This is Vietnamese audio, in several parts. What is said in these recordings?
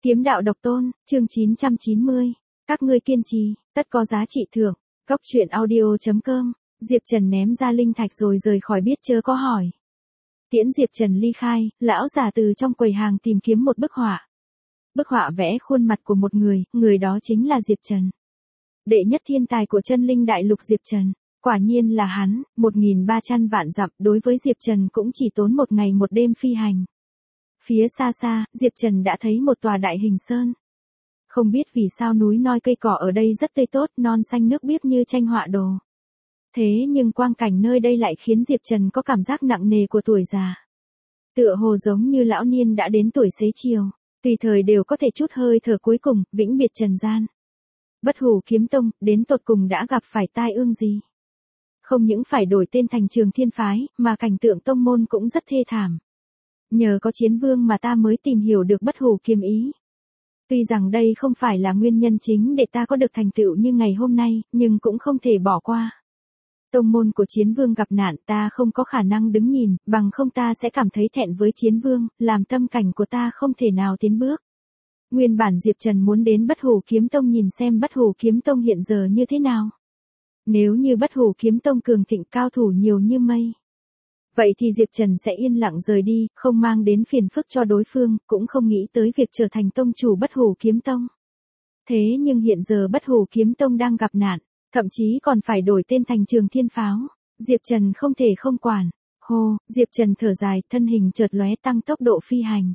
Kiếm đạo độc tôn, chương 990. Các ngươi kiên trì, tất có giá trị thưởng. Góc truyện audio.com. Diệp Trần ném ra linh thạch rồi rời khỏi biết chớ có hỏi. Tiễn Diệp Trần ly khai, lão già từ trong quầy hàng tìm kiếm một bức họa. Bức họa vẽ khuôn mặt của một người đó chính là Diệp Trần. Đệ nhất thiên tài của chân linh đại lục Diệp Trần. Quả nhiên là hắn, 1.300 vạn dặm đối với Diệp Trần cũng chỉ tốn một ngày một đêm phi hành. Phía xa xa, Diệp Trần đã thấy một tòa đại hình sơn. Không biết vì sao núi non cây cỏ ở đây rất tươi tốt, non xanh nước biếc như tranh họa đồ. Thế nhưng quang cảnh nơi đây lại khiến Diệp Trần có cảm giác nặng nề của tuổi già. Tựa hồ giống như lão niên đã đến tuổi xế chiều, tùy thời đều có thể chút hơi thở cuối cùng, vĩnh biệt trần gian. Bất Hủ Kiếm Tông, đến tột cùng đã gặp phải tai ương gì? Không những phải đổi tên thành Trường Thiên Phái, mà cảnh tượng tông môn cũng rất thê thảm. Nhờ có chiến vương mà ta mới tìm hiểu được bất hủ kiếm ý. Tuy rằng đây không phải là nguyên nhân chính để ta có được thành tựu như ngày hôm nay, nhưng cũng không thể bỏ qua. Tông môn của chiến vương gặp nạn, ta không có khả năng đứng nhìn, bằng không ta sẽ cảm thấy thẹn với chiến vương, làm tâm cảnh của ta không thể nào tiến bước. Nguyên bản Diệp Trần muốn đến Bất Hủ Kiếm Tông nhìn xem Bất Hủ Kiếm Tông hiện giờ như thế nào. Nếu như Bất Hủ Kiếm Tông cường thịnh cao thủ nhiều như mây, vậy thì Diệp Trần sẽ yên lặng rời đi, không mang đến phiền phức cho đối phương, cũng không nghĩ tới việc trở thành tông chủ Bất Hủ Kiếm Tông. Thế nhưng hiện giờ Bất Hủ Kiếm Tông đang gặp nạn, thậm chí còn phải đổi tên thành Trường Thiên Pháo. Diệp Trần không thể không quản. Hô, Diệp Trần thở dài, thân hình chợt lóe tăng tốc độ phi hành.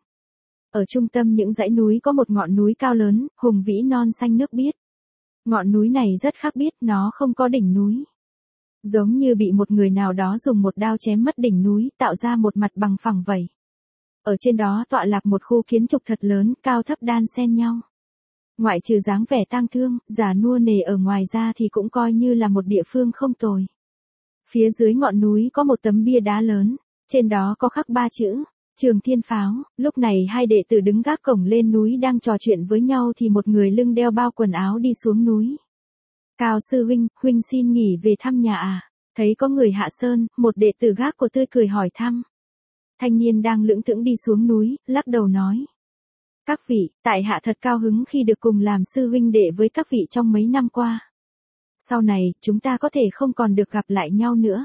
Ở trung tâm những dãy núi có một ngọn núi cao lớn, hùng vĩ non xanh nước biếc. Ngọn núi này rất khác biệt, nó không có đỉnh núi. Giống như bị một người nào đó dùng một đao chém mất đỉnh núi, tạo ra một mặt bằng phẳng vậy. Ở trên đó tọa lạc một khu kiến trúc thật lớn, cao thấp đan xen nhau. Ngoại trừ dáng vẻ tang thương, già nua nề ở ngoài ra thì cũng coi như là một địa phương không tồi. Phía dưới ngọn núi có một tấm bia đá lớn, trên đó có khắc 3 chữ, Trường Thiên Pháo. Lúc này hai đệ tử đứng gác cổng lên núi đang trò chuyện với nhau thì một người lưng đeo bao quần áo đi xuống núi. Cao sư huynh, huynh xin nghỉ về thăm nhà à? Thấy có người hạ sơn, một đệ tử gác của tươi cười hỏi thăm. Thanh niên đang lững thững đi xuống núi, lắc đầu nói. Các vị, tại hạ thật cao hứng khi được cùng làm sư huynh đệ với các vị trong mấy năm qua. Sau này, chúng ta có thể không còn được gặp lại nhau nữa.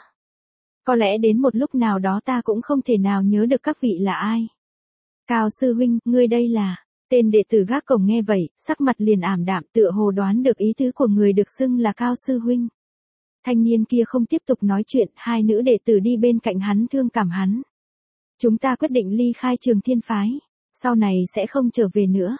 Có lẽ đến một lúc nào đó ta cũng không thể nào nhớ được các vị là ai. Cao sư huynh, ngươi đây là... Tên đệ tử gác cổng nghe vậy, sắc mặt liền ảm đạm, tựa hồ đoán được ý tứ của người được xưng là Cao sư huynh. Thanh niên kia không tiếp tục nói chuyện, hai nữ đệ tử đi bên cạnh hắn thương cảm hắn. Chúng ta quyết định ly khai Trường Thiên Phái, sau này sẽ không trở về nữa.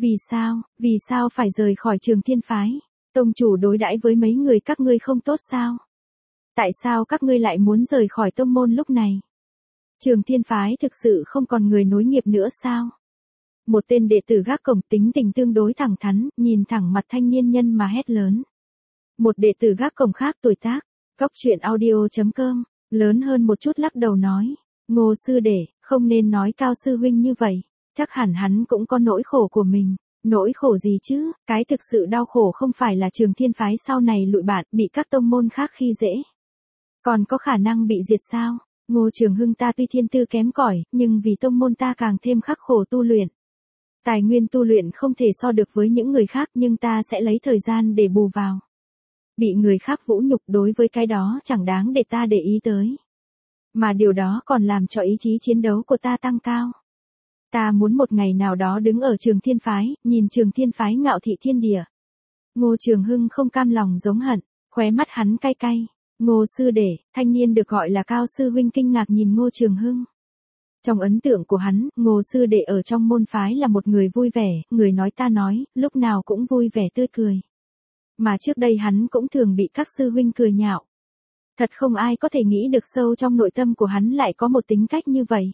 Vì sao phải rời khỏi Trường Thiên Phái? Tông chủ đối đãi với mấy người các ngươi không tốt sao? Tại sao các ngươi lại muốn rời khỏi tông môn lúc này? Trường Thiên Phái thực sự không còn người nối nghiệp nữa sao? Một tên đệ tử gác cổng tính tình tương đối thẳng thắn, nhìn thẳng mặt thanh niên nhân mà hét lớn. Một đệ tử gác cổng khác tuổi tác, góc truyện audio.com, lớn hơn một chút lắc đầu nói. Ngô sư đệ, không nên nói Cao sư huynh như vậy, chắc hẳn hắn cũng có nỗi khổ của mình. Nỗi khổ gì chứ, cái thực sự đau khổ không phải là Trường Thiên Phái sau này lụi bại, bị các tông môn khác khi dễ. Còn có khả năng bị diệt sao? Ngô Trường Hưng ta tuy thiên tư kém cỏi, nhưng vì tông môn ta càng thêm khắc khổ tu luyện. Tài nguyên tu luyện không thể so được với những người khác nhưng ta sẽ lấy thời gian để bù vào. Bị người khác vũ nhục đối với cái đó chẳng đáng để ta để ý tới. Mà điều đó còn làm cho ý chí chiến đấu của ta tăng cao. Ta muốn một ngày nào đó đứng ở Trường Thiên Phái, nhìn Trường Thiên Phái ngạo thị thiên địa. Ngô Trường Hưng không cam lòng giống hận, khóe mắt hắn cay cay. Ngô sư đệ, thanh niên được gọi là Cao sư huynh kinh ngạc nhìn Ngô Trường Hưng. Trong ấn tượng của hắn, Ngô sư đệ ở trong môn phái là một người vui vẻ, người nói ta nói, lúc nào cũng vui vẻ tươi cười. Mà trước đây hắn cũng thường bị các sư huynh cười nhạo. Thật không ai có thể nghĩ được sâu trong nội tâm của hắn lại có một tính cách như vậy.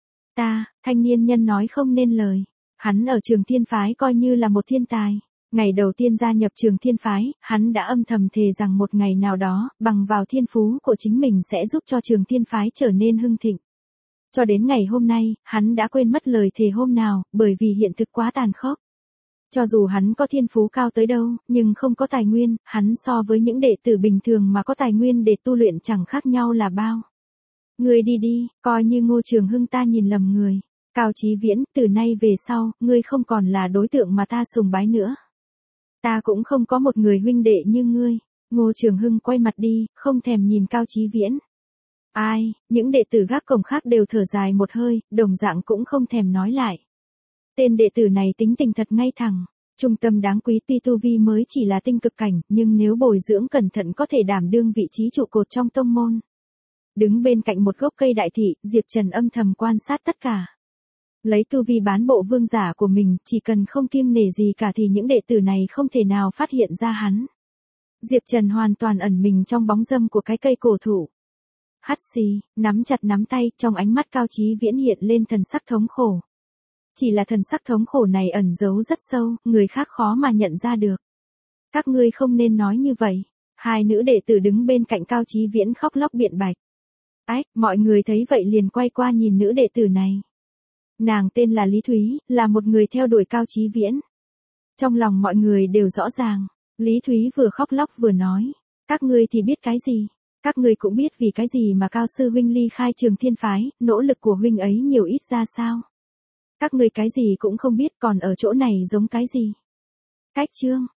Thanh niên nhân nói không nên lời. Hắn ở Trường Thiên Phái coi như là một thiên tài. Ngày đầu tiên gia nhập Trường Thiên Phái, hắn đã âm thầm thề rằng một ngày nào đó, bằng vào thiên phú của chính mình sẽ giúp cho Trường Thiên Phái trở nên hưng thịnh. Cho đến ngày hôm nay, hắn đã quên mất lời thề hôm nào, bởi vì hiện thực quá tàn khốc. Cho dù hắn có thiên phú cao tới đâu, nhưng không có tài nguyên, hắn so với những đệ tử bình thường mà có tài nguyên để tu luyện chẳng khác nhau là bao. Người đi đi, coi như Ngô Trường Hưng ta nhìn lầm người. Cao Chí Viễn, từ nay về sau, ngươi không còn là đối tượng mà ta sùng bái nữa. Ta cũng không có một người huynh đệ như ngươi. Ngô Trường Hưng quay mặt đi, không thèm nhìn Cao Chí Viễn. Ai, những đệ tử gác cổng khác đều thở dài một hơi, đồng dạng cũng không thèm nói lại. Tên đệ tử này tính tình thật ngay thẳng. Trung tâm đáng quý, tuy tu vi mới chỉ là tinh cực cảnh, nhưng nếu bồi dưỡng cẩn thận có thể đảm đương vị trí trụ cột trong tông môn. Đứng bên cạnh một gốc cây đại thị, Diệp Trần âm thầm quan sát tất cả. Lấy tu vi bán bộ vương giả của mình, chỉ cần không kiêng nể gì cả thì những đệ tử này không thể nào phát hiện ra hắn. Diệp Trần hoàn toàn ẩn mình trong bóng râm của cái cây cổ thụ. Hắt xì, nắm chặt nắm tay, trong ánh mắt Cao Chí Viễn hiện lên thần sắc thống khổ. Chỉ là thần sắc thống khổ này ẩn giấu rất sâu, người khác khó mà nhận ra được. Các ngươi không nên nói như vậy. Hai nữ đệ tử đứng bên cạnh Cao Chí Viễn khóc lóc biện bạch. Ách, mọi người thấy vậy liền quay qua nhìn nữ đệ tử này. Nàng tên là Lý Thúy, là một người theo đuổi Cao Chí Viễn. Trong lòng mọi người đều rõ ràng, Lý Thúy vừa khóc lóc vừa nói. Các ngươi thì biết cái gì? Các ngươi cũng biết vì cái gì mà Cao sư huynh ly khai Trường Thiên phái, nỗ lực của huynh ấy nhiều ít ra sao? Các ngươi cái gì cũng không biết, còn ở chỗ này giống cái gì? Cách chương